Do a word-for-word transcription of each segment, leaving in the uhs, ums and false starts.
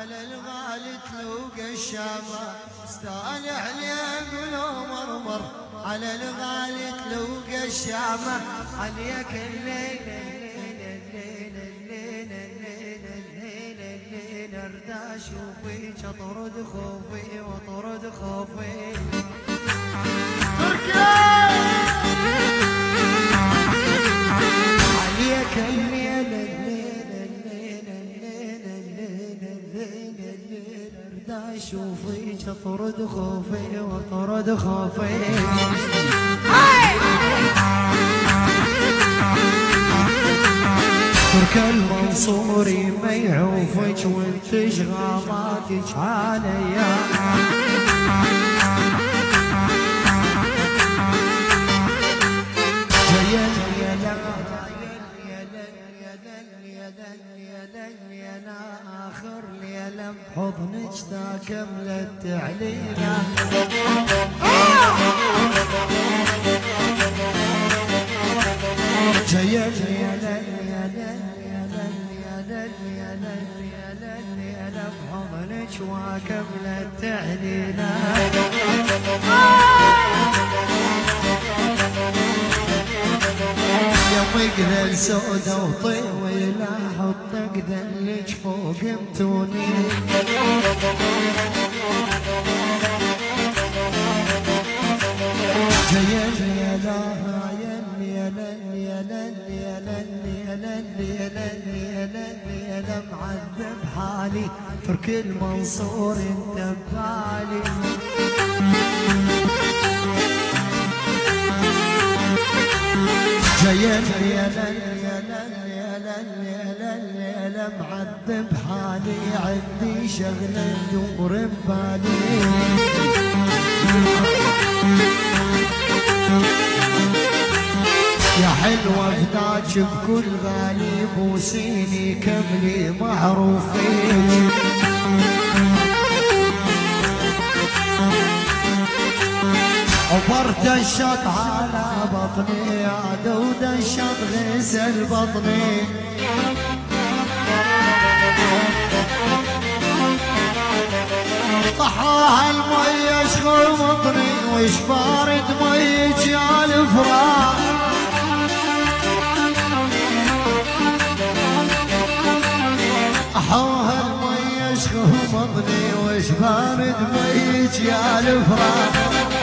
على الغالي تلوق الشامة استاني عليه قلوب مرمر على الغالي تلوق الشامة عليك الليل الليل الليل الليل الليل الليل ارد اشوفك اطرد خوفي واطرد خوفي عليك الليل الليل الليل الليل الليل الليل الليل ارد اشوفك اطرد خوفي واطرد خوفي ترك المنصوري ما يعوفك وانت شغالاتك عليا يا يا لا يا يا لا اخر ليله بحضنك ذا كملت علينا جايه يا لا يا لا يا لا يا لا يا لا يا لا يا لا بحضنك وكملت علينا يا مقدل سودا وطويلة حط قدلك فوق متوني جاية يا لا يا لا يا لا يا لا يا لا يا لا يا لا يا لا معذب حالي ترك المنصور انت ببالي جاية يا لا يا لا يا لا يا لا يا لا معذب حالي عندي شغل النور ببالي يا حلوة فداك بكل غالي بوسيني كملي معروفين عبرت الشط على بطني يا دود الشط غسل بطني طحاها المي شخمطني وش بارد ميك يا الفراق طحاها المي شخمطني وش بارد ميك يا الفراق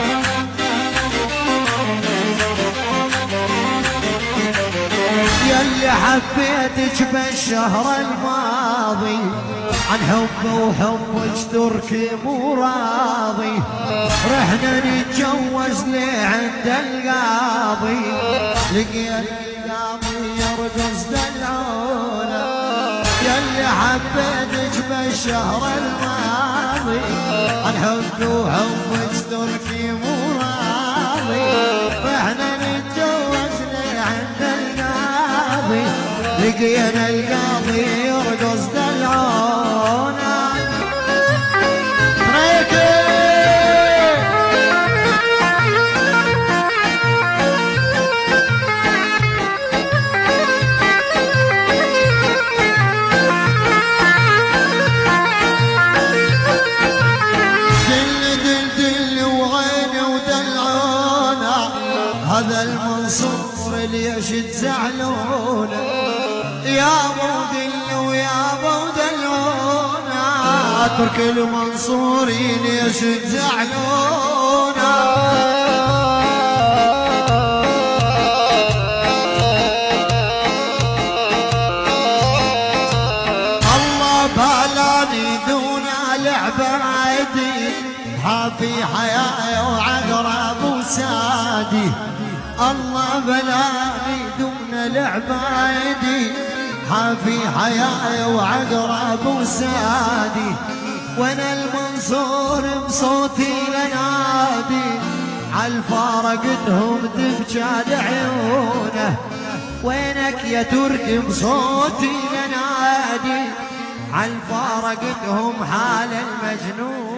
ياللي حبيتك بالشهر الماضي عن حب وحبك تركي مو راضي رحنا نتجوز ليه عند القاضي لقينا القاضي يرقص دلعونا ياللي حبيتك بالشهر الماضي عن حب وحبك تركي مو راضي رحنا نتجوز ليه عند القاضي لقينا القاضي يرقص دلعونا دل دل دل وعيني ودلعونا هذا المنصور ليش تزعلونا يا ابو دل ويا ابو دلعونا ترك المنصوري ليش تزعلونا الله بالاني دون لعبه عادي حافي حياي وعقرب وسادي الله بلاني دون لعبه عادي حافي حياي وعقرب وسادي وانا المنصور بصوتي لنادي عالفارقتهم تبكى عيونه وينك يا ترك بصوتي لنادي عالفارقتهم حال المجنون